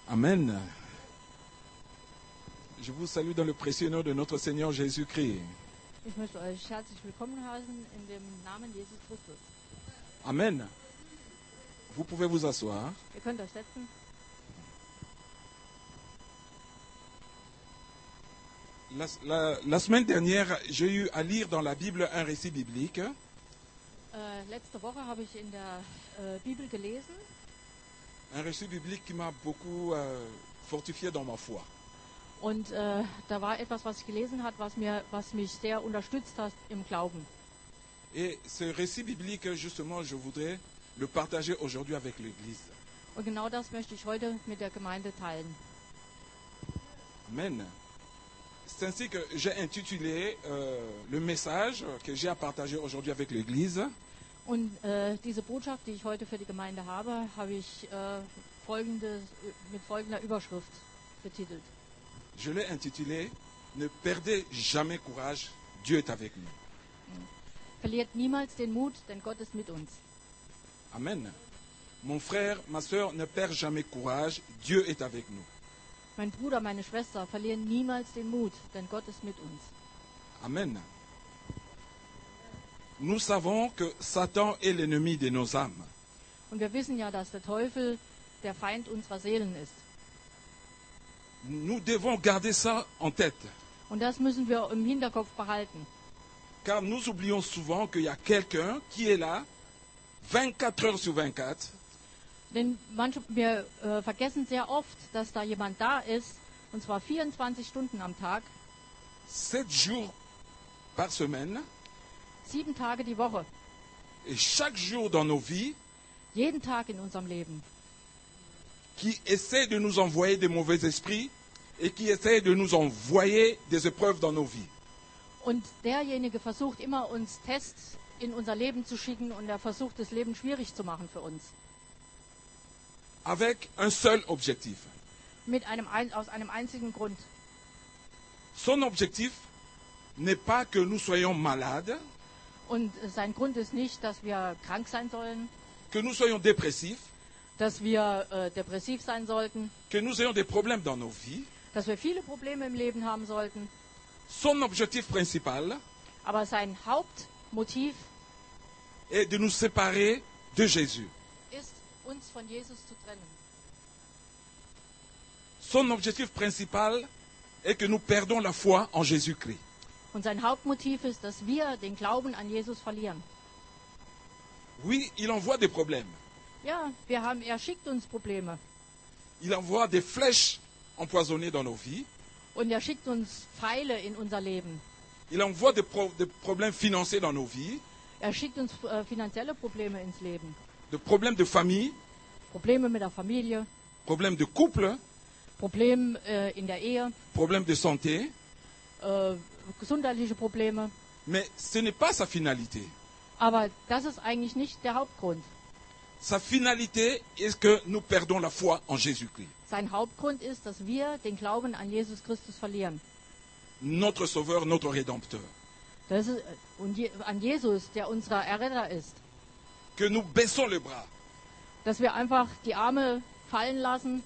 Amen. Je vous salue dans le précieux nom de notre Seigneur Jésus-Christ. Ich möchte euch herzlich willkommen heißen in dem Namen Jesus Christus. Amen. Vous pouvez vous asseoir. Ihr könnt euch setzen. La semaine dernière, j'ai eu à lire dans la Bible un récit biblique. Letzte Woche habe ich in der Bibel gelesen, Un récit biblique qui m'a beaucoup fortifié dans ma foi. und da war etwas, was ich gelesen habe, was mich sehr unterstützt hat im Glauben. Et ce récit biblique, justement, je voudrais le partager aujourd'hui avec l'Église. Und genau das möchte ich heute mit der Gemeinde teilen. Amen. C'est ainsi que j'ai intitulé le message que j'ai à partager aujourd'hui avec l'Église. Und diese Botschaft, die ich heute für die Gemeinde habe ich mit folgender Überschrift betitelt. Je l'ai intitulé « Ne perdez jamais courage, Dieu est avec nous ». Verliert niemals den Mut, denn Gott ist mit uns. Amen. Mon frère, ma soeur, ne perd jamais courage, Dieu est avec nous. Mein Bruder, meine Schwester verlieren niemals den Mut, denn Gott ist mit uns. Amen. Nous savons que Satan est l'ennemi de nos âmes. Und wir wissen ja, dass der Teufel der Feind unserer Seelen ist. Nous devons garder ça en tête. Und das müssen wir im Hinterkopf behalten. Car nous oublions souvent qu'il y a quelqu'un qui est là 24 heures sur 24. Denn wir vergessen sehr oft, dass da jemand da ist, und zwar 24 Stunden am Tag, 7 jours par semaine. 7 Tage die Woche, Et chaque jour dans nos vies, jeden Tag in unserem Leben, qui essaie de nous envoyer des mauvais esprits et qui essaie de nous envoyer des épreuves dans nos vies. und derjenige versucht immer, uns Tests in unser Leben zu schicken, und er versucht, das Leben schwierig zu machen für uns. Avec un seul objectif. Aus einem einzigen Grund. Son objectif n'est pas que nous soyons malades, Und sein Grund ist nicht, dass wir krank sein sollen, que nous soyons dépressifs, dass wir depressiv sein sollten, que nous ayons des problèmes dans nos vies. dass wir viele Probleme im Leben haben sollten. Son objectif principal Aber sein Hauptmotiv est de nous séparer de Jésus. ist, uns von Jesus zu trennen. Son objectif principal est que nous perdons la foi en Jésus-Christ. Und sein Hauptmotiv ist, dass wir den Glauben an Jesus verlieren. Oui, il envoie des problèmes. Ja, er schickt uns Probleme. Il envoie des flèches empoisonnées dans nos vies. Und er schickt uns Pfeile in unser Leben. Il envoie des problèmes financiers dans nos vies, Er schickt uns finanzielle Probleme ins Leben. des problèmes de famille, Probleme mit der Familie, problèmes de couple, Probleme in der Ehe, problèmes de santé. gesundheitliche Probleme. Mais ce n'est pas sa finalité. Aber das ist eigentlich nicht der Hauptgrund. Sa finalité est que nous perdons la foi en Jésus-Christ, Sein Hauptgrund ist, dass wir den Glauben an Jesus Christus verlieren. notre Sauveur, notre Rédempteur. Das ist, an Jesus, der unser Erretter ist. Que nous baissons les bras. Dass wir einfach die Arme fallen lassen.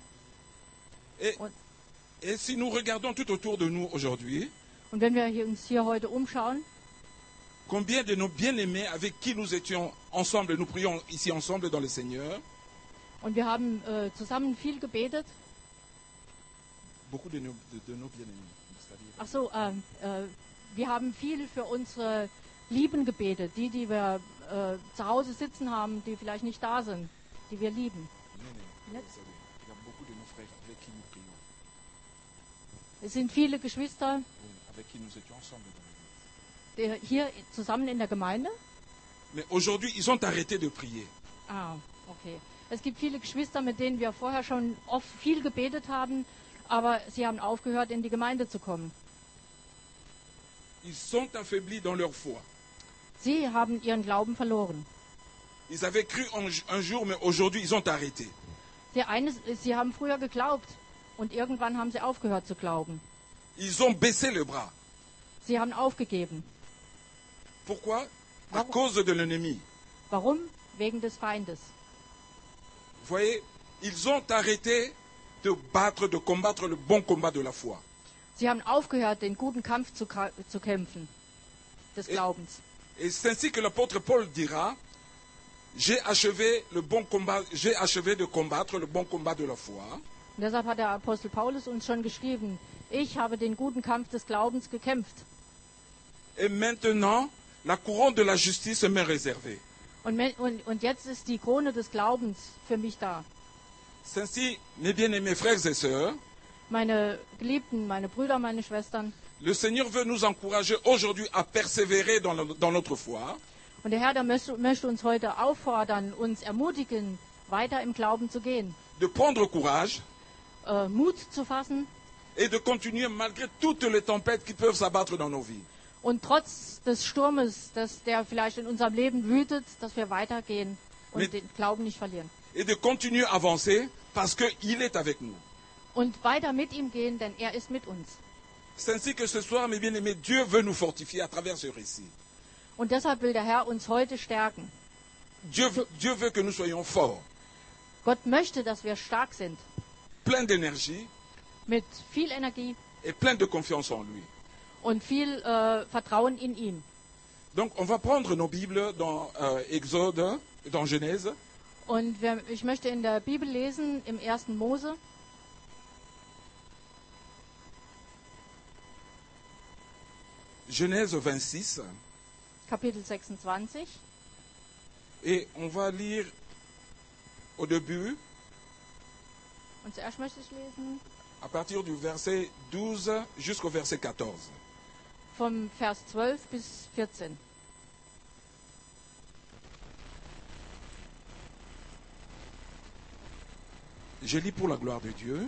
Et si nous regardons tout autour de nous aujourd'hui, Und wenn wir uns hier heute umschauen, combien de nos bien-aimés avec qui nous étions ensemble, nous prions ici ensemble dans le Seigneur, und wir haben zusammen viel gebetet. beaucoup de nos bien-aimés. c'est-à-dire- Ach so, wir haben viel für unsere Lieben gebetet, die wir zu Hause sitzen haben, die vielleicht nicht da sind, die wir lieben. Il y a beaucoup de nos frères avec qui nous prions, Es sind viele Geschwister avec qui nous étions ensemble dans l'église. hier zusammen in der Gemeinde. Mais aujourd'hui, ils ont arrêté de prier. Ah, okay. Es gibt viele Geschwister, mit denen wir vorher schon oft viel gebetet haben, aber sie haben aufgehört, in die Gemeinde zu kommen. Ils sont affaiblis dans leur foi. Sie haben ihren Glauben verloren. Ils avaient cru un jour, mais aujourd'hui, ils ont arrêté. Sie haben früher geglaubt und irgendwann haben sie aufgehört zu glauben. Ils ont baissé le bras. Sie haben aufgegeben. Pourquoi? À cause de l'ennemi. Warum? Wegen des Feindes. Vous voyez, ils ont arrêté de combattre le bon combat de la foi. Sie haben aufgehört, den guten Kampf zu kämpfen, des Glaubens. Et c'est ainsi que l'apôtre Paul dira, j'ai achevé de combattre le bon combat de la foi. Und deshalb hat der Apostel Paulus uns schon geschrieben, ich habe den guten Kampf des Glaubens gekämpft. Et maintenant, la couronne de la justice m'est réservée. Und jetzt ist die Krone des Glaubens für mich da. C'est ainsi, mes bien-aimés frères et sœurs, Meine Geliebten, meine Brüder, meine Schwestern. le Seigneur veut nous encourager aujourd'hui à persévérer dans notre foi. Und der Herr möchte uns heute auffordern, uns ermutigen, weiter im Glauben zu gehen. De prendre courage Mut zu fassen et de continuer malgré toutes les tempêtes qui peuvent s'abattre dans nos vies. und trotz des Sturmes, der vielleicht in unserem Leben wütet, dass wir weitergehen und den Glauben nicht verlieren. Et de continuer à avancer parce qu'il est avec nous. Und weiter mit ihm gehen, denn er ist mit uns. C'est ainsi que ce soir, mes bien-aimés, Dieu veut nous fortifier à travers ce récit. Und deshalb will der Herr uns heute stärken. Dieu veut que nous soyons forts, Gott möchte, dass wir stark sind, pleins d'énergie mit viel Energie et pleins de confiance en lui. und viel Vertrauen in ihn. Donc, on va prendre nos Bibles dans Exode, dans Genèse. Und ich möchte in der Bibel lesen, im 1. Mose, Genèse 26. Kapitel 26. Et on va lire au début, Und zuerst möchte ich lesen à partir du verset 12 jusqu'au verset 14. vom Vers 12 bis 14. Je lis pour la gloire de Dieu.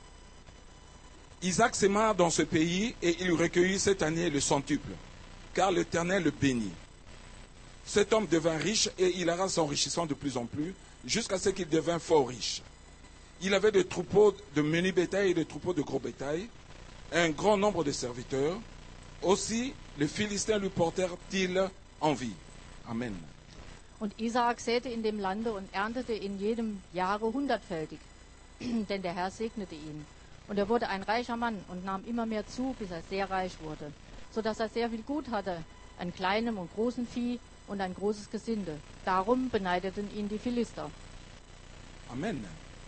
Isaac s'aima dans ce pays et il recueillit cette année le centuple, car l'Éternel le bénit. Cet homme devint riche et il alla s'enrichissant de plus en plus, jusqu'à ce qu'il devint fort riche. Il avait des troupeaux de menu bétail et des troupeaux de gros bétail, un grand nombre de serviteurs. Aussi, les Philistins lui portèrent-ils envie. Amen. Und Isaak säte in dem Lande und erntete in jedem Jahre 100-fältig, denn der Herr segnete ihn. Und er wurde ein reicher Mann und nahm immer mehr zu, bis er sehr reich wurde, so dass er sehr viel Gut hatte, an kleinem und großem Vieh und ein großes Gesinde. Darum beneideten ihn die Philister. Amen.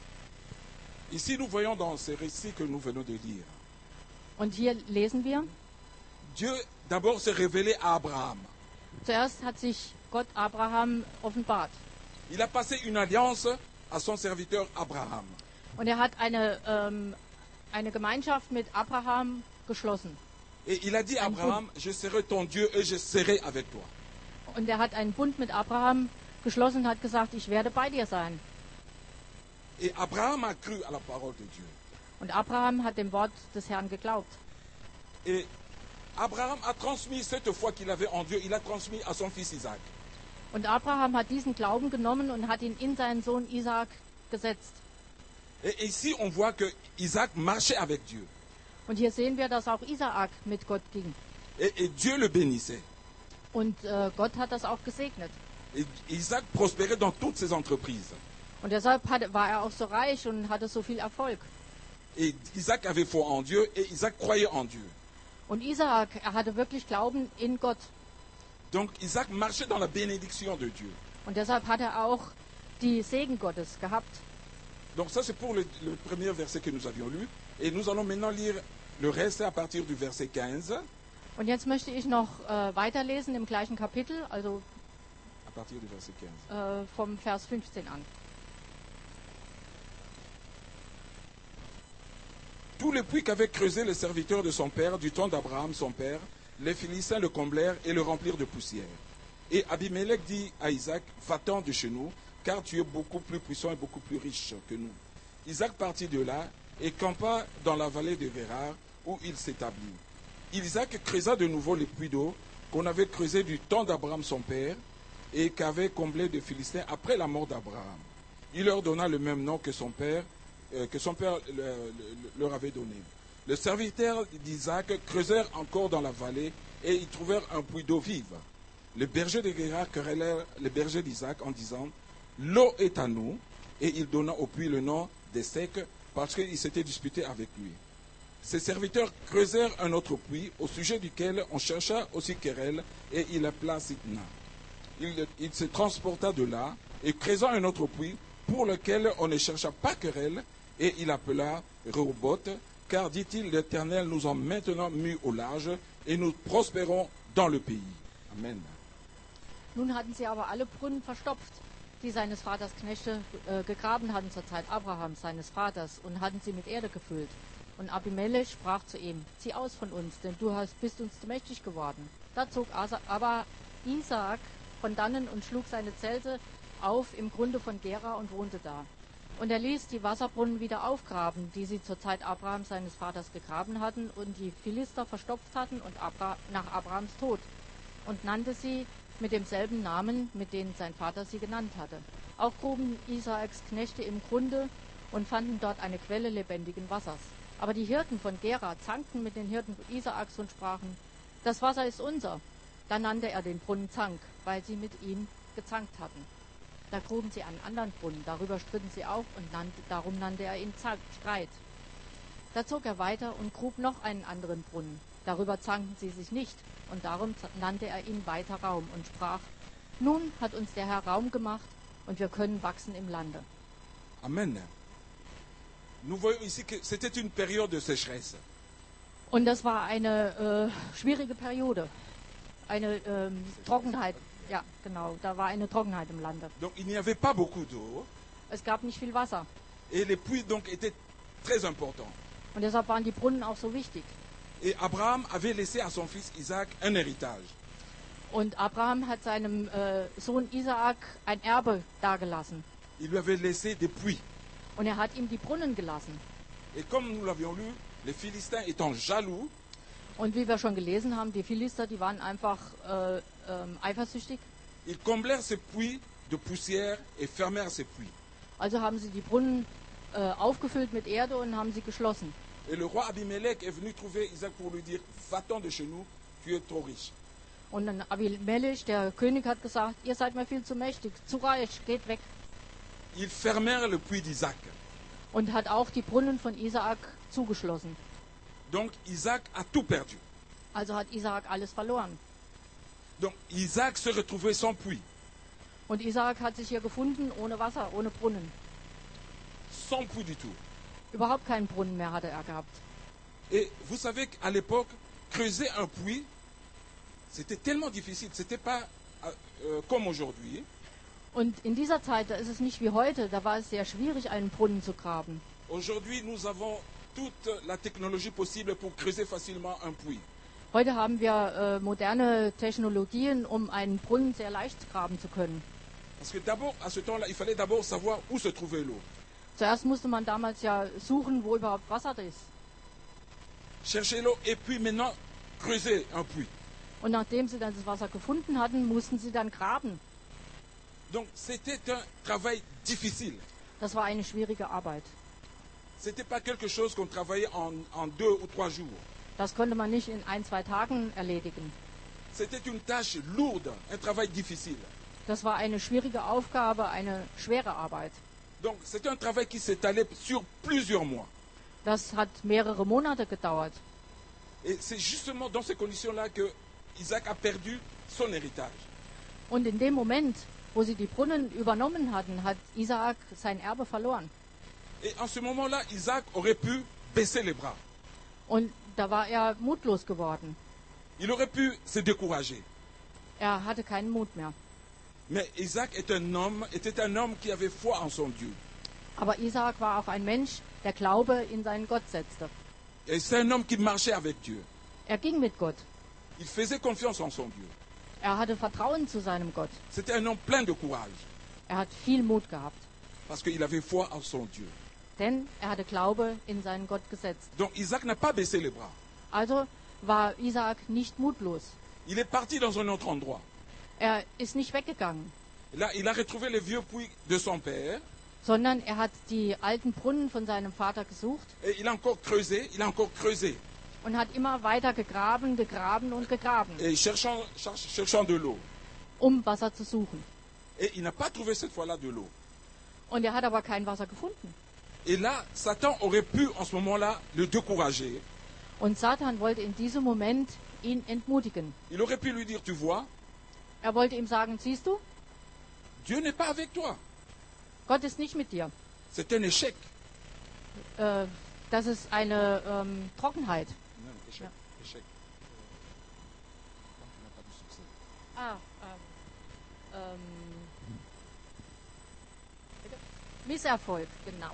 Ici, nous voyons dans ce récit que nous venons de lire, Und hier lesen wir, Dieu d'abord s'est révélé à Abraham. zuerst hat sich Gott Abraham offenbart. Il a passé une alliance à son serviteur Abraham. Und er hat eine Gemeinschaft mit Abraham geschlossen. Et il a dit à Abraham, je serai ton Dieu et je serai avec toi. Und er hat einen Bund mit Abraham geschlossen und hat gesagt, ich werde bei dir sein. Et Abraham a cru à la parole de Dieu. Und Abraham hat dem Wort des Herrn geglaubt. Et Abraham a transmis cette foi qu'il avait en Dieu, il a transmis à son fils Isaac. Und Abraham hat diesen Glauben genommen und hat ihn in seinen Sohn Isaak gesetzt. Et ici, on voit que Isaac marchait avec Dieu. Und hier sehen wir, dass auch Isaak mit Gott ging. Et Dieu le bénissait. Und Gott hat das auch gesegnet. Et Isaac prospérait dans toutes ses entreprises. Und deshalb war er auch so reich und hatte so viel Erfolg. Et Isaac avait foi en Dieu et Isaac croyait en Dieu. Und Isaak, er hatte wirklich Glauben in Gott. Donc Isaac marchait dans la bénédiction de Dieu. Und deshalb hat er auch die Segen Gottes gehabt. Donc ça c'est pour le premier verset que nous avions lu. Et nous allons maintenant lire le reste à partir du verset 15. Und jetzt möchte ich noch weiterlesen im gleichen Kapitel, also À partir du verset 15. vom Vers 15 an. Tous les puits qu'avaient creusés les serviteurs de son père, du temps d'Abraham son père, les Philistins le comblèrent et le remplirent de poussière. Et Abimelech dit à Isaac, va-t'en de chez nous, car tu es beaucoup plus puissant et beaucoup plus riche que nous. Isaac partit de là et campa dans la vallée de Guérar, où il s'établit. Isaac creusa de nouveau les puits d'eau qu'on avait creusés du temps d'Abraham son père et qu'avaient comblés de Philistins après la mort d'Abraham. Il leur donna le même nom que son père leur avait donné. Les serviteurs d'Isaac creusèrent encore dans la vallée et y trouvèrent un puits d'eau vive. Les bergers de Guérar querellèrent les bergers d'Isaac en disant, l'eau est à nous, et il donna au puits le nom d'Essek, parce qu'il s'était disputé avec lui. Ses serviteurs creusèrent un autre puits, au sujet duquel on chercha aussi querelle, et il appela Sitna. Il se transporta de là, et creusant un autre puits, pour lequel on ne chercha pas querelle, et il appela Rehoboth, car, dit-il, l'Éternel nous a maintenant mis au large, et nous prospérons dans le pays. Amen. Nun hatten sie aber alle Brunnen verstopft, die seines Vaters Knechte gegraben hatten zur Zeit Abrahams, seines Vaters, und hatten sie mit Erde gefüllt. Und Abimelech sprach zu ihm: Zieh aus von uns, denn du bist uns zu mächtig geworden. Da zog aber Isaak von dannen und schlug seine Zelte auf im Grunde von Gera und wohnte da. Und er ließ die Wasserbrunnen wieder aufgraben, die sie zur Zeit Abrahams seines Vaters gegraben hatten und die Philister verstopft hatten und nach Abrahams Tod, und nannte sie mit demselben Namen, mit dem sein Vater sie genannt hatte. Auch gruben Isaaks Knechte im Grunde und fanden dort eine Quelle lebendigen Wassers. Aber die Hirten von Gera zankten mit den Hirten Isaaks und sprachen: Das Wasser ist unser. Da nannte er den Brunnen Zank, weil sie mit ihm gezankt hatten. Da gruben sie einen anderen Brunnen, darüber stritten sie auch, und darum nannte er ihn Streit. Da zog er weiter und grub noch einen anderen Brunnen. Darüber zankten sie sich nicht, und darum nannte er ihn weiter Raum und sprach: Nun hat uns der Herr Raum gemacht, und wir können wachsen im Lande. Amen. Nous voyons ici que c'était une période de sécheresse. Und das war eine schwierige Periode, eine Trockenheit. Ja, genau, da war eine Trockenheit im Lande. Donc il n'y avait pas beaucoup d'eau, Es gab nicht viel Wasser, et les puits donc étaient très importants. und deshalb waren die Brunnen auch so wichtig. Et Abraham avait laissé à son fils Isaac un héritage. Und Abraham hat seinem Sohn Isaak ein Erbe dagelassen. Il lui avait laissé des puits. Und er hat ihm die Brunnen gelassen. Et comme nous l'avions lu, les Philistins étant jaloux, Und wie wir schon gelesen haben, die Philister, die waren einfach eifersüchtig. ils comblèrent ces puits de poussière et fermèrent ces puits. Also haben sie die Brunnen aufgefüllt mit Erde und haben sie geschlossen. Et le roi Abimelech est venu trouver Isaac pour lui dire: Va-t'en de chez nous, tu es trop riche. Und dann Abimelech, der König, hat gesagt: Ihr seid mir viel zu mächtig, zu reich, geht weg. Ils fermèrent le puits d'Isaac. Und hat auch die Brunnen von Isaak zugeschlossen. Donc Isaac a tout perdu. Also hat Isaak alles verloren. Donc Isaac se retrouvait sans puits, Und Isaak hat sich hier gefunden, ohne Wasser, ohne Brunnen. sans puits du tout. Überhaupt keinen Brunnen mehr hatte er gehabt. Et vous savez qu'à l'époque, creuser un puits, c'était tellement difficile. C'était pas comme aujourd'hui. Und in dieser Zeit, da ist es nicht wie heute, da war es sehr schwierig, einen Brunnen zu graben. Aujourd'hui, nous avons toute la technologie possible pour creuser facilement un puits. Heute haben wir moderne Technologien, um einen Brunnen sehr leicht graben zu können. Parce que d'abord, à ce temps-là, il fallait d'abord savoir où se trouvait l'eau. Zuerst musste man damals ja suchen, wo überhaupt Wasser ist. Chercher l'eau et puis maintenant creuser un puits. Und nachdem sie dann das Wasser gefunden hatten, mussten sie dann graben. Donc c'était un travail difficile. Das war eine schwierige Arbeit. C'était pas quelque chose qu'on travaillait en 2 ou 3 jours. Das konnte man nicht in 1-2 Tagen erledigen. C'était une tâche lourde, un travail difficile. Das war eine schwierige Aufgabe, eine schwere Arbeit. Donc c'était un travail qui s'étalait sur plusieurs mois. Das hat mehrere Monate gedauert. Et c'est justement dans ces conditions-là que Isaac a perdu son héritage. Und in dem Moment, wo sie die Brunnen übernommen hatten, hat Isaak sein Erbe verloren. Et en ce moment-là, Isaac aurait pu baisser les bras. Und da war er mutlos geworden. Il aurait pu se décourager. Er hatte keinen Mut mehr. Mais Isaac était un homme qui avait foi en son Dieu. Aber Isaak war auch ein Mensch, der Glaube in seinen Gott setzte. Et c'est un homme qui marchait avec Dieu. Er ging mit Gott. Il faisait confiance en son Dieu. Er hatte Vertrauen zu seinem Gott. C'était un homme plein de courage. Er hat viel Mut gehabt. Parce qu'il avait foi en son Dieu. Denn er hatte Glaube in seinen Gott gesetzt. Donc Isaac n'a pas baissé les bras. Also war Isaak nicht mutlos. Il est parti dans un autre endroit. Er ist nicht weggegangen, Là, il a retrouvé les vieux puits de son père. sondern er hat die alten Brunnen von seinem Vater gesucht Et il a encore creusé. und hat immer weiter gegraben, gegraben und gegraben, Et cherchant de l'eau. um Wasser zu suchen. Et il n'a pas trouvé cette fois-là de l'eau. Und er hat aber kein Wasser gefunden. Et là, Satan aurait pu en ce moment-là le décourager. Und Satan wollte in diesem Moment ihn entmutigen. Il aurait pu lui dire, tu vois, Er wollte ihm sagen, siehst du, Dieu n'est pas avec toi. Gott ist nicht mit dir. C'est un échec. Das ist eine Trockenheit. Non, échec. Ja. Échec. Quand tu n'as pas de succès. Ah, bitte? Misserfolg, genau.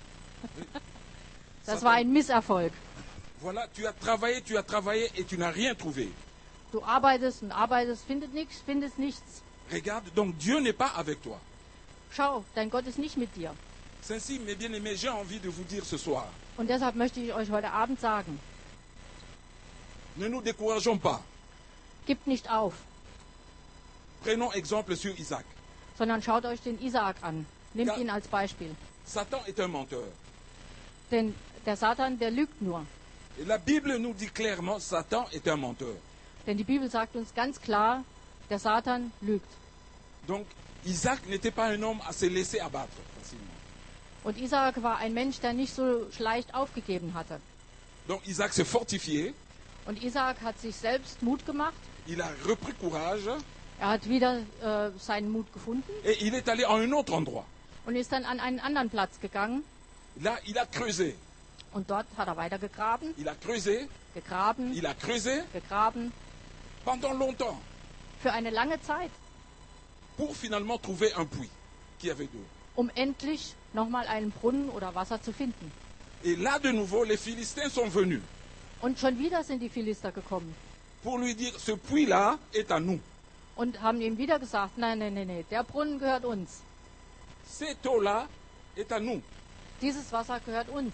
Das war ein Misserfolg. Voilà, tu as travaillé et tu n'as rien trouvé. Du arbeitest und arbeitest, findest nichts. Regarde, donc Dieu n'est pas avec toi. Schau, dein Gott ist nicht mit dir. Ainsi, mes bien-aimés, j'ai envie de vous dire ce soir, Und deshalb möchte ich euch heute Abend sagen, ne nous décourageons pas. gebt nicht auf, Prenons exemple sur Isaac. sondern schaut euch den Isaak an. Nehmt Ja. ihn als Beispiel. Satan est un menteur. Denn der Satan, der lügt nur. Et la Bible nous dit clairement, Satan est un menteur. Denn die Bibel sagt uns ganz klar, der Satan lügt. Donc, Isaac n'était pas un homme à se laisser abattre facilement. Und Isaak war ein Mensch, der nicht so leicht aufgegeben hatte. Donc, Isaac s'est fortifié, Und Isaak hat sich selbst Mut gemacht. il a repris courage Er hat wieder seinen Mut gefunden et il est allé à un autre endroit. und ist dann an einen anderen Platz gegangen. Là, il a creusé. Und dort hat er weiter gegraben, Il a creusé, gegraben, il a creusé gegraben. pendant longtemps Für eine lange Zeit, pour finalement trouver un puits qui avait d'eau. um endlich nochmal einen Brunnen oder Wasser zu finden. Et là, de nouveau, les Philistins sont venus Und schon wieder sind die Philister gekommen pour lui dire, ce puits-là est à nous. und haben ihm wieder gesagt, nein, nein, nein, nein, der Brunnen gehört uns. Cette eau-là est à nous. Dieses Wasser gehört uns.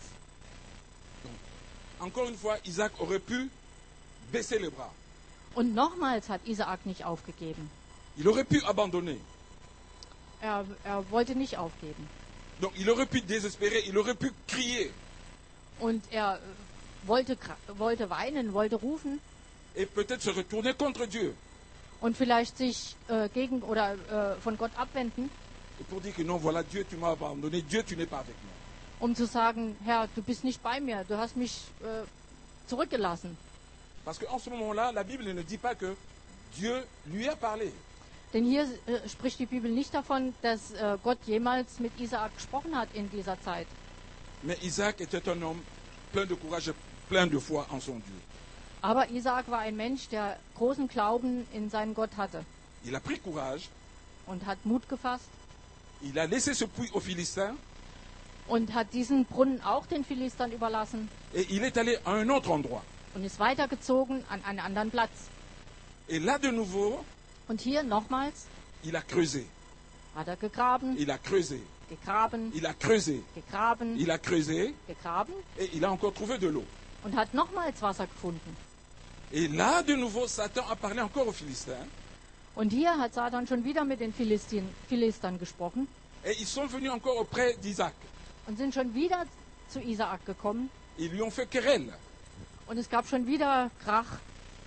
Encore une fois, Isaac aurait pu baisser les bras. Und nochmals hat Isaak nicht aufgegeben. Il aurait pu abandonner. Er wollte nicht aufgeben. Donc il aurait pu désespérer, il aurait pu crier. Und er wollte weinen, wollte rufen Et peut-être se retourner contre Dieu. und vielleicht sich gegen oder von Gott abwenden, Et pour dire que non, voilà, Dieu, tu m'as abandonné. Dieu, tu n'es pas avec moi. um zu sagen, Herr, du bist nicht bei mir, du hast mich zurückgelassen. Parce qu'en ce moment-là, la Bible ne dit pas que Dieu lui a parlé. Denn hier spricht die Bibel nicht davon, dass Gott jemals mit Isaak gesprochen hat in dieser Zeit. Mais Isaac était un homme plein de courage, plein de foi en son Dieu. Aber Isaak war ein Mensch, der großen Glauben in seinen Gott hatte Il a pris courage, und hat Mut gefasst il a laissé ce puits aux Philistins und hat diesen Brunnen auch den Philistern überlassen et il est allé à un autre endroit. und ist weitergezogen an einen anderen Platz. Et là, de nouveau, Und hier nochmals il a creusé, hat er gegraben, il a creusé, gegraben, il a creusé, gegraben, il a creusé gegraben et il a encore trouvé de l'eau. und hat nochmals Wasser gefunden. Et là, de nouveau, Satan a parlé encore aux Philistins Und hier hat Satan schon wieder mit den Philistern gesprochen et ils sont venus encore auprès d'Isaac. und sind schon wieder zu Isaak gekommen. Ils lui ont fait querelle. Und es gab schon wieder Krach.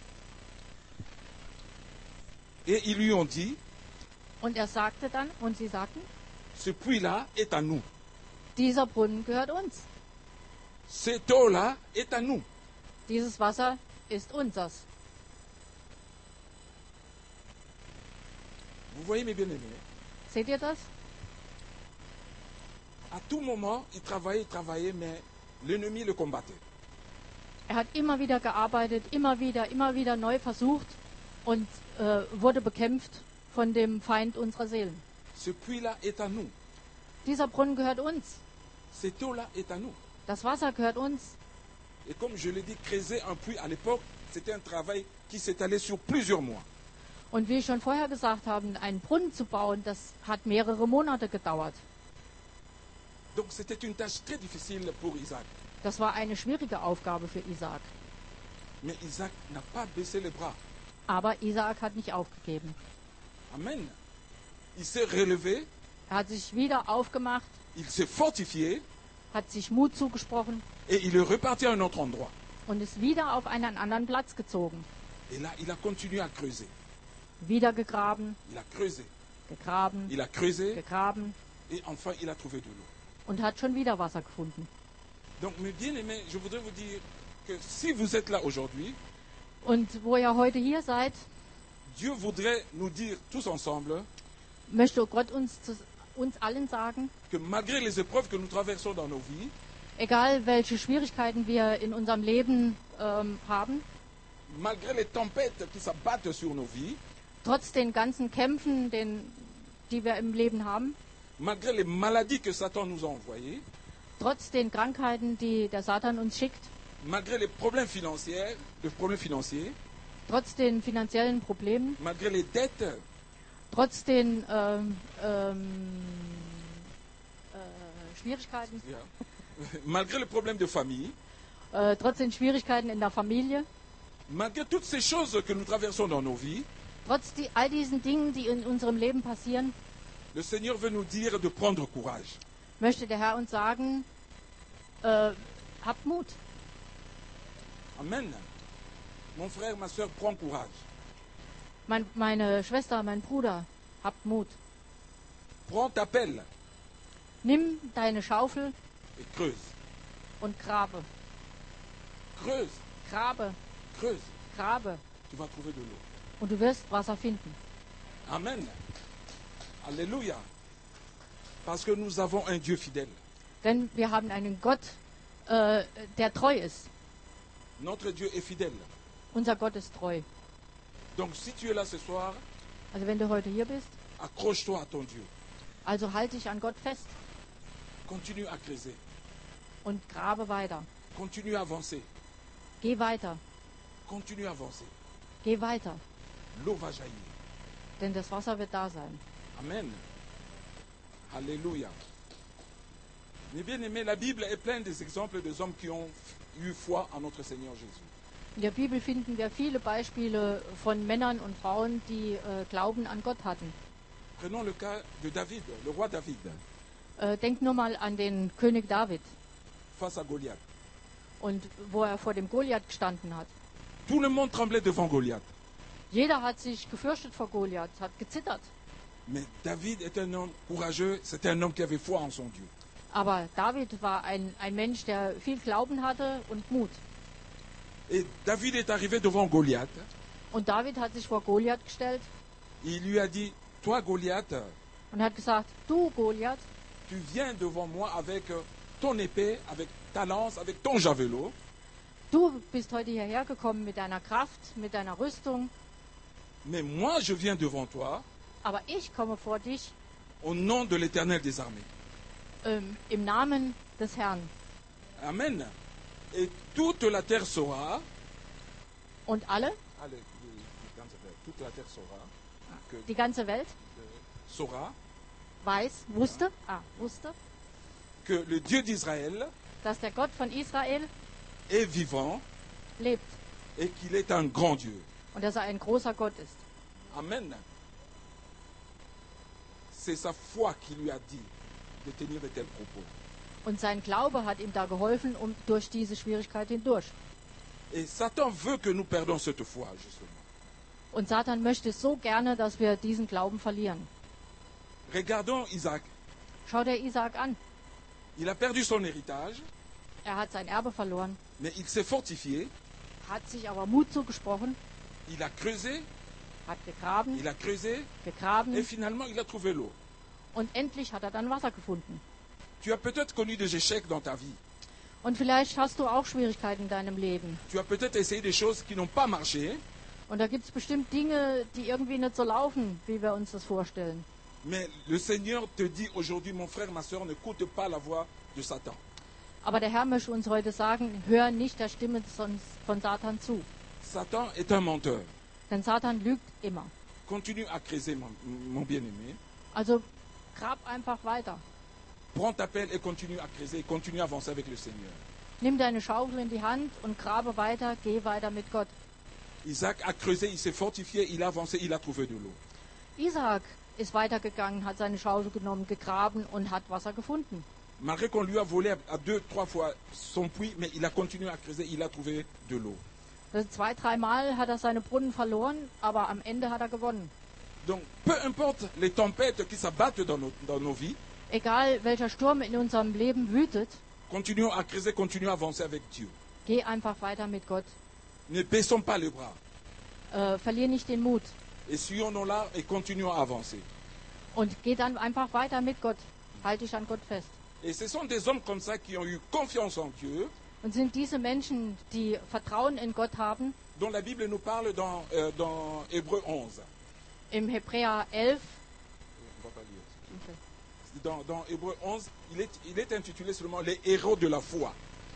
Et ils lui ont dit, Und er sagte dann, und sie sagten, ce puits-là est à nous. dieser Brunnen gehört uns. Cette eau-là est à nous. Dieses Wasser ist unseres. Vous voyez, mes bien-aimés, Seht ihr das? à tout moment, il travaillait, mais l'ennemi le combattait. Er hat immer wieder gearbeitet, immer wieder neu versucht und wurde bekämpft von dem Feind unserer Seelen. Ce puits-là est à nous. Dieser Brunnen gehört uns. Cette eau-là est à nous. Das Wasser gehört uns. Et comme je l'ai dit, creuser un puits à l'époque, c'était un travail qui s'étalait sur plusieurs mois. Und wie ich schon vorher gesagt habe, einen Brunnen zu bauen, das hat mehrere Monate gedauert. Donc c'était une tâche très difficile pour Isaac. Das war eine schwierige Aufgabe für Isaak. Mais Isaac n'a pas baissé les bras. Aber Isaak hat nicht aufgegeben. Amen. Il s'est relevé, Er hat sich wieder aufgemacht, il s'est fortifié hat sich Mut zugesprochen et il est reparti à un autre endroit. und ist wieder auf einen anderen Platz gezogen. Et là, il a continué à creuser. Wieder gegraben, Il a creusé, gegraben, il a creusé gegraben et enfin il a trouvé de l'eau. und hat schon wieder Wasser gefunden. Donc, mes bien-aimés, je voudrais vous dire que si vous êtes là aujourd'hui, Und wo ihr heute hier seid, Dieu voudrait nous dire tous ensemble möchte Gott uns allen sagen, que malgré les épreuves que nous traversons dans nos vies, egal welche Schwierigkeiten wir in unserem Leben haben, malgré les tempêtes qui s'abattent sur nos vies, trotz den ganzen Kämpfen, die wir im Leben haben, malgré les maladies que Satan nous a envoyées, trotz den Krankheiten, die der Satan uns schickt, malgré les problèmes financiers, trotz den finanziellen Problemen, malgré les dettes, trotz den Schwierigkeiten, ja, malgré les problèmes de famille, trotz den Schwierigkeiten in der Familie, malgré toutes ces choses que nous traversons dans nos vies, trotz all diesen Dingen, die in unserem Leben passieren, le Seigneur veut nous dire de prendre courage. möchte der Herr uns sagen, habt Mut. Amen. Mon frère, ma soeur, prends courage. Meine Schwester, mein Bruder, habt Mut. Prends ta pelle Nimm deine Schaufel et creuse. und grabe. Creuse, Grabe, creuse. grabe. Tu vas trouver de l'eau. Und du wirst Wasser finden. Amen. Alléluia. Parce que nous avons un Dieu fidèle. Denn wir haben einen Gott, der treu ist. Notre Dieu est fidèle. Unser Gott ist treu. Donc si tu es là ce soir, Also wenn du heute hier bist, accroche-toi à ton Dieu. also halte dich an Gott fest Continue à creuser. und grabe weiter. Continue à avancer. Geh weiter, Continue à avancer. geh weiter. L'eau va jaillir. Denn das Wasser wird da sein. Amen. Alléluia. Mais bien aimé, la Bible est pleine des exemples des hommes qui ont eu foi en notre Seigneur Jésus. In der Bibel finden wir viele Beispiele von Männern und Frauen, die Glauben an Gott hatten. Prenons le cas de David, le roi David, Denkt nur mal an den König David face à Goliath. und wo er vor dem Goliath gestanden hat. Tout le monde tremblait devant Goliath. Jeder hat sich gefürchtet vor Goliath, hat gezittert. Mais David est un homme courageux, c'était un homme qui avait foi en son Dieu. Aber David war ein Mensch, der viel Glauben hatte und Mut. Et David est arrivé devant Goliath. Und David hat sich vor Goliath gestellt Il lui a dit, toi Goliath, und hat gesagt, du Goliath, tu viens devant moi avec ton épée, avec ta lance, avec ton javelot. du bist heute hierher gekommen mit deiner Kraft, mit deiner Rüstung, Mais moi, je viens devant toi aber ich komme vor dich au nom de l'Éternel des armées. im Namen des Herrn. Amen. Et toute la terre saura, Und alle, toute la terre saura, die ganze Welt, saura wusste, que le Dieu d'Israël dass der Gott von Israel est vivant lebt et qu'il est un grand Dieu. und dass er ein großer Gott ist. Amen. C'est sa foi qui lui a dit de tenir de tels propos. Und sein Glaube hat ihm da geholfen, durch diese Schwierigkeit hindurch. Et Satan veut que nous perdons cette foi, justement. Und Satan möchte so gerne, dass wir diesen Glauben verlieren. Regardons Isaac. Schau dir Isaak an. Il a perdu son héritage, Er hat sein Erbe verloren, mais il s'est fortifié, hat sich aber Mut zugesprochen, il a creusé, hat gegraben, il a creusé, et gegraben finalement il a trouvé l'eau. und endlich hat er dann Wasser gefunden. Tu as peut-être connu des échecs dans ta vie. Und vielleicht hast du auch Schwierigkeiten in deinem Leben. Tu as peut-être essayé des choses qui n'ont pas marché, Und da gibt es bestimmt Dinge, die irgendwie nicht so laufen, wie wir uns das vorstellen. mais le Seigneur te dit aujourd'hui, mon frère, ma soeur, n'écoute pas la voix de Satan. Aber der Herr möchte uns heute sagen, hör nicht der Stimme von Satan zu. Satan est un menteur. Denn Satan lügt immer. Continue à creuser, mon bien-aimé. Also grab einfach weiter. Prends ta pelle et continue à creuser, continue à avancer avec le Seigneur. Nimm deine Schaufel in die Hand und grabe weiter, geh weiter mit Gott. Isaac a creusé, il s'est fortifié, il a avancé, il a trouvé de l'eau. Isaak ist weitergegangen, hat seine Schaufel genommen, gegraben und hat Wasser gefunden. Malgré qu'on lui a volé à 2-3 fois son puits, mais il a continué à creuser, il a trouvé de l'eau. Also 2-3 Mal hat er seine Brunnen verloren, aber am Ende hat er gewonnen. Donc, peu importe les tempêtes qui s'abattent dans nos vies, Egal welcher Sturm in unserem Leben wütet, continuons à creuser, continuons à avancer avec Dieu. geh einfach weiter mit Gott. Ne baissons pas les bras. Verlier nicht den Mut. Essuyons-nous là et continuons à avancer. Und geh dann einfach weiter mit Gott. Halt dich an Gott fest. Et ce sont des hommes comme ça qui ont eu confiance en Dieu, Und sind diese Menschen, die Vertrauen in Gott haben, dont la Bible nous parle dans Hébreux 11. im Hebräer 11, On va pas lire. Dans Hébreux 11, il est intitulé seulement les héros de la foi.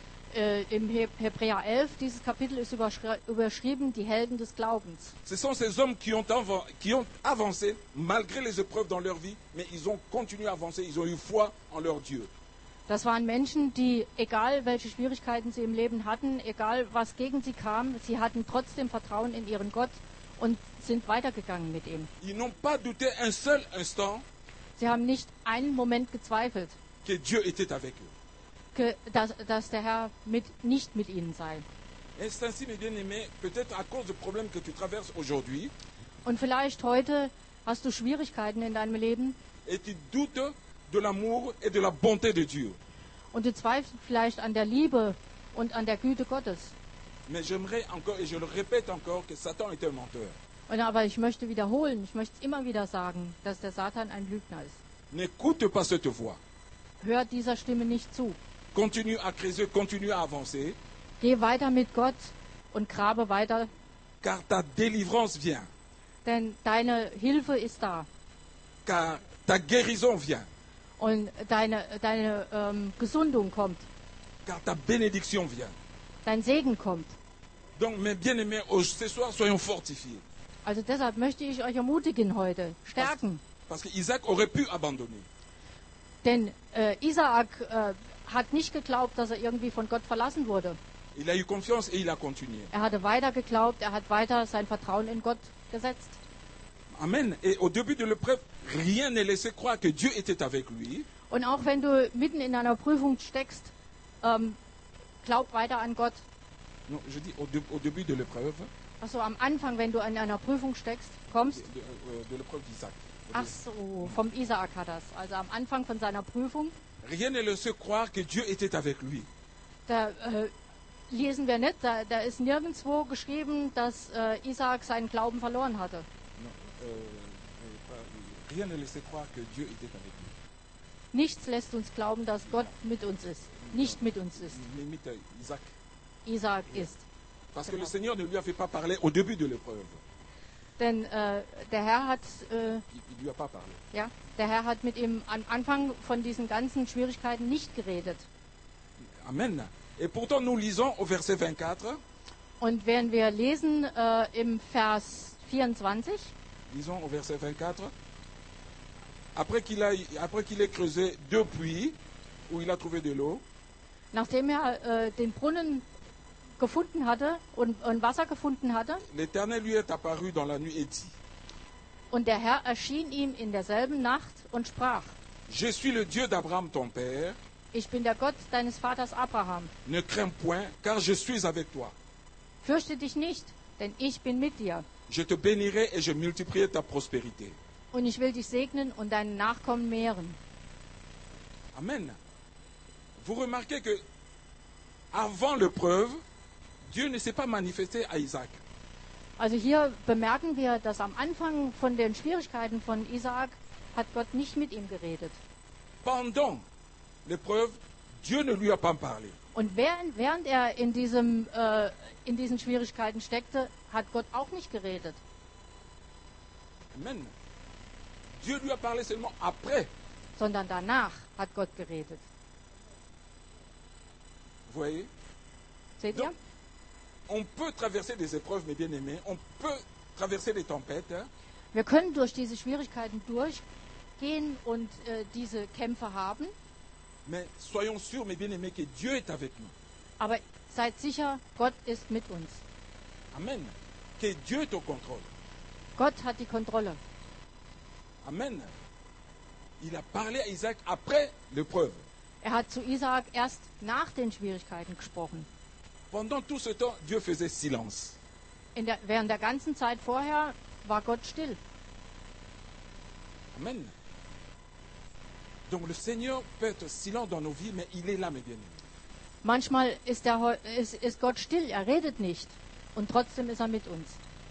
im Hebräer 11, dieses Kapitel ist überschrieben, die Helden des Glaubens. Ce sont ces hommes qui ont avancé malgré les épreuves dans leur vie, mais ils ont continué à avancer, ils ont eu foi en leur Dieu. Das waren Menschen, die, egal welche Schwierigkeiten sie im Leben hatten, egal was gegen sie kam, sie hatten trotzdem Vertrauen in ihren Gott und sind weitergegangen mit ihm. Ils n'ont pas douté un seul instant Sie haben nicht einen Moment gezweifelt, que Dieu était avec eux. dass der Herr nicht mit ihnen sei. Et c'est ainsi, mes bien-aimés, peut-être à cause des problèmes que tu traverses aujourd'hui, Und vielleicht heute hast du Schwierigkeiten in deinem Leben et tu doutes de l'amour et de la bonté de Dieu. und du zweifelst vielleicht an der Liebe und an der Güte Gottes. Mais j'aimerais encore, et je le répète encore, que Satan est un menteur. Aber ich möchte wiederholen, ich möchte es immer wieder sagen, dass der Satan ein Lügner ist. N'écoute pas cette voix. Hört dieser Stimme nicht zu. Continue à creuser, continue à avancer, Geh weiter mit Gott und grabe weiter, car ta délivrance vient, denn deine Hilfe ist da car ta guérison vient, und deine Gesundung kommt, car ta bénédiction vient. dein Segen kommt. Donc, mes bien-aimés, ce soir, soyons fortifiés. Also deshalb möchte ich euch ermutigen heute, stärken. Parce qu'Isaac aurait pu abandonner. Denn Isaak hat nicht geglaubt, dass er irgendwie von Gott verlassen wurde. Il a eu confiance et il a continué. Er hatte weiter geglaubt, er hat weiter sein Vertrauen in Gott gesetzt. Amen. Et au début de l'épreuve, rien ne laissait croire que Dieu était avec lui. Und auch wenn du mitten in einer Prüfung steckst, glaub weiter an Gott. Non, je dis au début de l'épreuve, Achso, am Anfang, wenn du in einer Prüfung steckst, kommst. de l'épreuve d'Isaac. Ach so, vom Isaak hat das. Also am Anfang von seiner Prüfung, Rien ne laissait croire que Dieu était avec lui. da lesen wir nicht, da ist nirgendwo geschrieben, dass Isaak seinen Glauben verloren hatte. Non, rien ne laissait croire que Dieu était avec lui. Nichts lässt uns glauben, dass Gott mit uns ist. Nicht mit uns ist. Limite Isaac. Isaak ist. Parce que le Seigneur ne lui avait pas parlé au début de l'épreuve. Denn der Herr hat, Il ne lui a pas parlé. ja, der Herr hat mit ihm am Anfang von diesen ganzen Schwierigkeiten nicht geredet. Amen. Et pourtant, nous lisons au verset 24. Und während wir lesen im Vers 24, Lisons au verset 24. Après qu'il ait creusé 2 puits où il a trouvé de l'eau, nachdem er den Brunnen gefunden hatte und Wasser gefunden hatte, l'Éternel lui est apparu dans la nuit et dit, und der Herr erschien ihm in derselben Nacht und sprach: Je suis le Dieu d'Abraham ton père, Ich bin der Gott deines Vaters Abraham. ne crains point, car je suis avec toi. Fürchte dich nicht, denn ich bin mit dir. Je te bénirai et je multiplierai ta prospérité. Und ich will dich segnen und deinen Nachkommen mehren. Amen. Vous remarquez que avant l'épreuve, Dieu ne s'est pas manifesté à Isaac. Also hier bemerken wir, dass am Anfang von den Schwierigkeiten von Isaak hat Gott nicht mit ihm geredet. Pendant l'épreuve, Dieu ne lui a pas parlé. Und während er in diesen Schwierigkeiten steckte, hat Gott auch nicht geredet. Amen. Dieu lui a parlé seulement après. Sondern danach hat Gott geredet. Vous voyez? Seht ihr? Donc, on peut traverser des épreuves, mes bien-aimés. On peut traverser des tempêtes. Hein? Wir können durch diese Schwierigkeiten durchgehen und diese Kämpfe haben. Mais soyons sûrs, mes bien-aimés, que Dieu est avec nous. Aber seid sicher, Gott ist mit uns. Amen. Que Dieu est au contrôle. Gott hat die Kontrolle. Amen. Il a parlé à Isaac après l'épreuve. Er hat zu Isaak erst nach den Schwierigkeiten gesprochen. Pendant tout ce temps, Dieu faisait silence. Während der ganzen Zeit vorher war Gott still. Amen. Donc le Seigneur peut être silent dans nos vies, mais il est là, mes bien-aimés. Manchmal ist Gott still, er redet nicht. Und trotzdem ist er mit uns.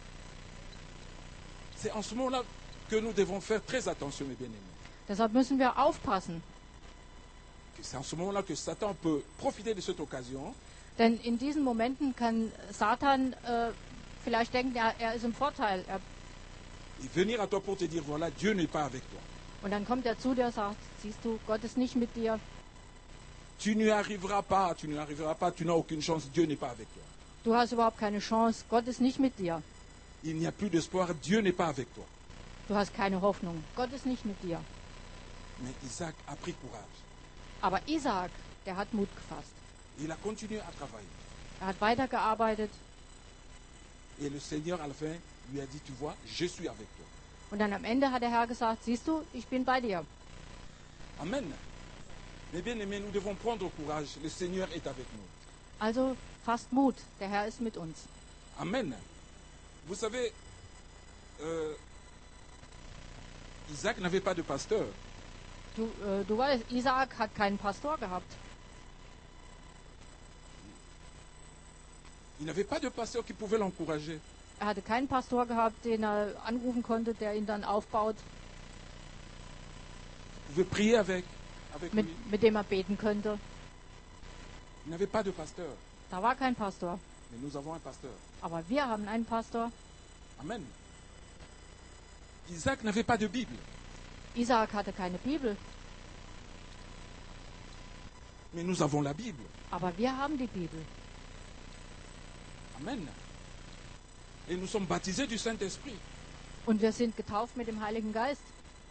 C'est en ce moment-là que nous devons faire très attention, mes bien-aimés. Deshalb müssen wir aufpassen. C'est en ce moment-là que Satan peut profiter de cette occasion Denn in diesen Momenten kann Satan vielleicht denken, er ist im Vorteil. et venir à toi pour te dire, voilà, Dieu n'est pas avec toi. Und dann kommt er zu dir und sagt, siehst du, Gott ist nicht mit dir. Tu n'y arriveras pas, tu n'as aucune chance, Dieu n'est pas avec toi. Du hast überhaupt keine Chance, Gott ist nicht mit dir. Il n'y a plus d'espoir, Dieu n'est pas avec toi. Du hast keine Hoffnung, Gott ist nicht mit dir. Mais Isaac a pris courage. Aber Isaak, der hat Mut gefasst. Il a continué à travailler. Er hat weitergearbeitet Et le Seigneur, à la fin, lui a dit, tu vois, je suis avec toi. und dann am Ende hat der Herr gesagt, siehst du, ich bin bei dir. Amen. Mais bien aimés, nous devons prendre courage. Le Seigneur est avec nous. Also fasst Mut, der Herr ist mit uns. Amen. Vous savez, Isaac n'avait pas de pasteur. Du weißt, Isaak hat keinen Pastor gehabt. Il n'avait pas de pasteur qui pouvait l'encourager. Er hatte keinen Pastor gehabt, den er anrufen konnte, der ihn dann aufbaut, Il pouvait prier avec lui. mit dem er beten könnte. Il n'avait pas de pasteur. Da war kein Pastor. Mais nous avons un pasteur. Aber wir haben einen Pastor. Amen. Isaac n'avait pas de Bible. Isaak hatte keine Bibel, Mais nous avons la Bible. aber wir haben die Bibel. Amen. Et nous sommes baptisés du Saint-Esprit. Und wir sind getauft mit dem Heiligen Geist.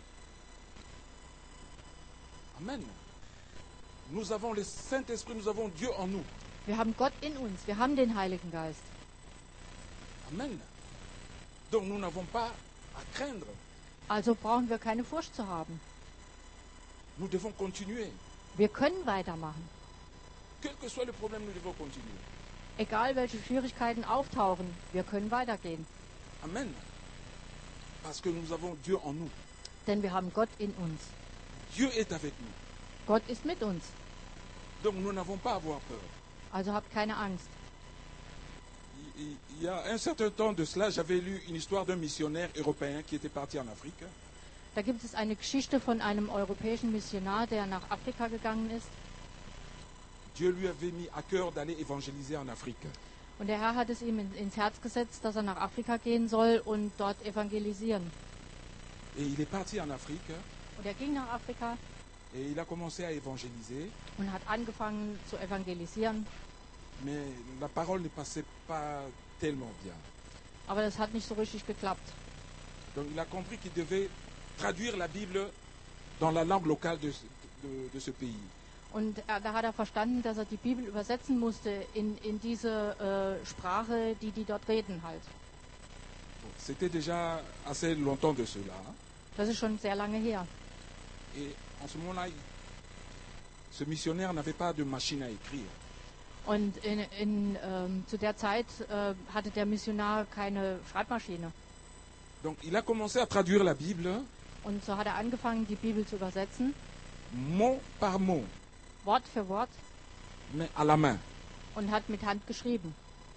Amen. Nous avons le Saint-Esprit, nous avons Dieu en nous. Wir haben Gott in uns, wir haben den Heiligen Geist. Amen. Donc nous n'avons pas à craindre. Also brauchen wir keine Furcht zu haben. Nous devons continuer. Wir können weitermachen. Quel que soit le problème, nous devons continuer. Egal welche Schwierigkeiten auftauchen, wir können weitergehen. Amen. Parce que nous avons Dieu en nous. Denn wir haben Gott in uns. Dieu est avec nous. Gott ist mit uns. Donc nous n'avons pas à avoir peur. Also habt keine Angst. Il y a un certain temps de cela, j'avais lu une histoire d'un missionnaire européen qui était parti en Afrique. Da gibt es eine Geschichte von einem europäischen Missionar, der nach Afrika gegangen ist. Dieu lui avait mis à cœur d'aller évangéliser en Afrique. Und der Herr hat es ihm ins Herz gesetzt, dass er nach Afrika gehen soll und dort evangelisieren. Et il est parti en Afrique Und er ging nach Afrika et il a commencé à évangéliser, und hat angefangen zu evangelisieren. mais la parole ne passait pas tellement bien. Aber das hat nicht so richtig geklappt. Donc il a compris qu'il devait traduire la Bible dans la langue locale de ce pays. Und da hat er verstanden, dass er die Bibel übersetzen musste in diese Sprache, die dort reden halt. Bon, c'était déjà assez longtemps de cela. Das ist schon sehr lange her. Et en ce moment-là, ce missionnaire n'avait pas de machine à écrire. Und zu der Zeit hatte der Missionar keine Schreibmaschine. Donc il a commencé à traduire la Bible Und so hat er angefangen, die Bibel zu übersetzen, mot par mot, Wort für Wort, mais à la main. und hat mit Hand geschrieben.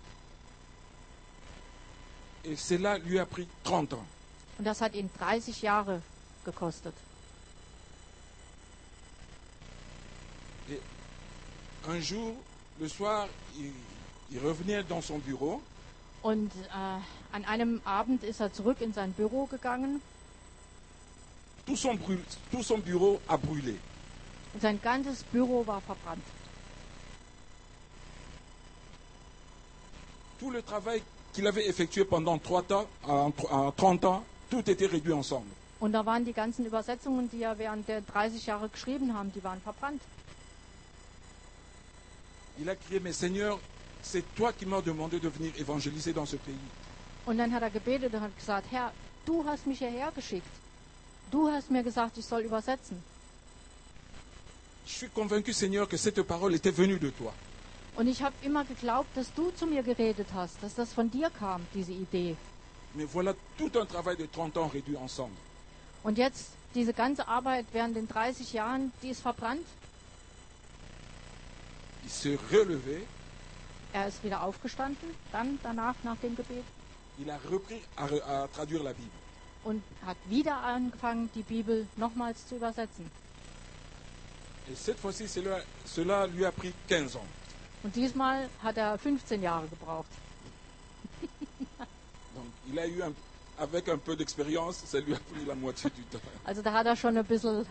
Et cela lui a pris 30 ans. Und das hat ihn 30 Jahre gekostet. Et un jour, le soir, il revenait dans son bureau. Und an einem Abend ist er zurück in sein Büro gegangen Tout son bureau a brûlé. und sein ganzes Büro war verbrannt. Tout le travail qu'il avait effectué pendant 30 ans, tout était réduit ensemble. Und da waren die ganzen Übersetzungen, die er während der 30 Jahre geschrieben haben, die waren verbrannt. Il a crié, mais Seigneur, c'est toi qui m'as demandé de venir évangéliser dans ce pays. Und dann hat er gebetet und hat gesagt, Herr, du hast mich hierher geschickt. Du hast mir gesagt, ich soll übersetzen. Je suis convaincu, Seigneur, que cette parole était venue de toi. Und ich habe immer geglaubt, dass du zu mir geredet hast, dass das von dir kam, diese Idee. Mais voilà tout un travail de 30 ans réduit ensemble. Und jetzt diese ganze Arbeit während den 30 Jahren, die ist verbrannt. Il s'est relevé, Er ist wieder aufgestanden, dann danach nach dem Gebet il a repris à traduire la Bible. und hat wieder angefangen, die Bibel nochmals zu übersetzen. Et cette fois-ci, cela lui a pris 15 ans. Und diesmal hat er 15 Jahre gebraucht. Donc, il a eu avec un peu d'expérience, ça lui a pris la moitié du temps. Also da hat er schon ein bisschen,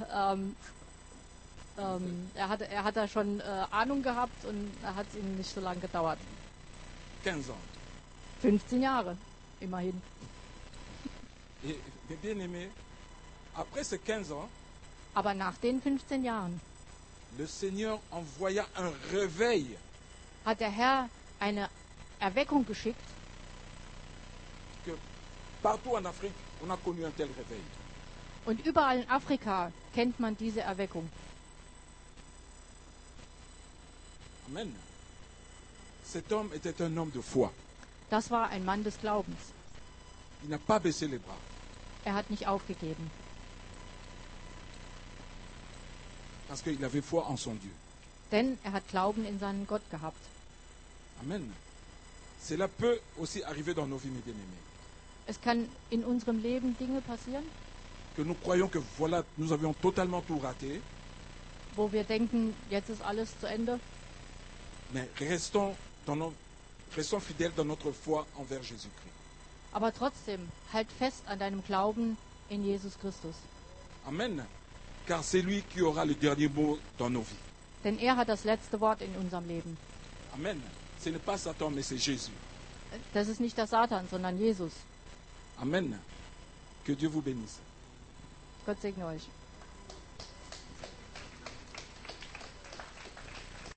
er hat da schon Ahnung gehabt und da hat es ihm nicht so lange gedauert. 15 ans. 15 Jahre, immerhin. Et mes bien-aimés, après ces 15 ans, Aber nach den 15 Jahren le Seigneur envoya un réveil hat der Herr eine Erweckung geschickt. que partout en Afrique, on a connu un tel réveil. Und überall in Afrika kennt man diese Erweckung. Amen. Cet homme était un homme de foi. Das war ein Mann des Glaubens. Il n'a pas baissé les bras. Er hat nicht aufgegeben, Parce qu'il avait foi en son Dieu. denn er hat Glauben in seinen Gott gehabt. Amen. Cela peut aussi arriver dans nos vies, mes bien-aimés. Es kann in unserem Leben Dinge passieren, Que nous croyons que voilà, nous avions totalement tout raté, wo wir denken, jetzt ist alles zu Ende. mais restons fidèles dans notre foi envers Jésus-Christ. Aber trotzdem, halt fest an deinem Glauben in Jesus Christus. Amen. Car c'est lui qui aura le dernier mot dans nos vies. Denn er hat das letzte Wort in unserem Leben. Amen. Ce n'est pas Satan, mais c'est Jésus. Das ist nicht der Satan, sondern Jesus. Amen. Que Dieu vous bénisse. Gott segne euch.